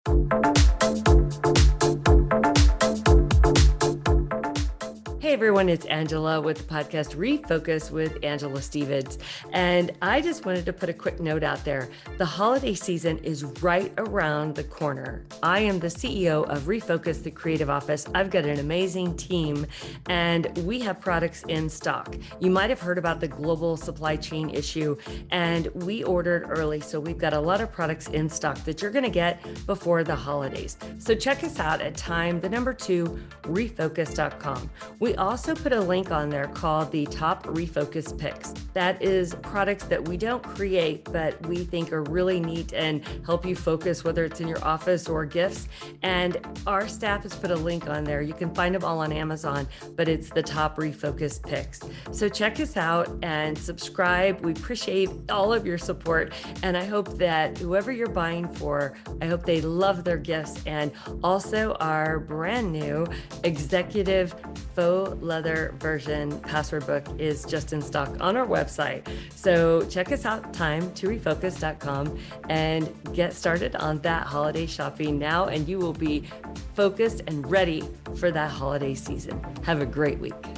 Hey everyone, it's Angela with the podcast Refocus with Angela Stevens. And I just wanted to put a quick note out there. The holiday season is right around the corner. I am the CEO of Refocus, the creative office. I've got an amazing team and we have products in stock. You might have heard about the global supply chain issue and we ordered early. So we've got a lot of products in stock that you're going to get before the holidays. So check us out at refocus.com. We also put a link on there called the Top Refocus Picks. That is products that we don't create, but we think are really neat and help you focus, whether it's in your office or gifts. And our staff has put a link on there. You can find them all on Amazon, but it's the Top Refocus Picks. So check us out and subscribe. We appreciate all of your support. And I hope that whoever you're buying for, I hope they love their gifts. And also our brand new executive faux leather version password book is just in stock on our website. So check us out, time2refocus.com, and get started on that holiday shopping now, and you will be focused and ready for that holiday season. Have a great week.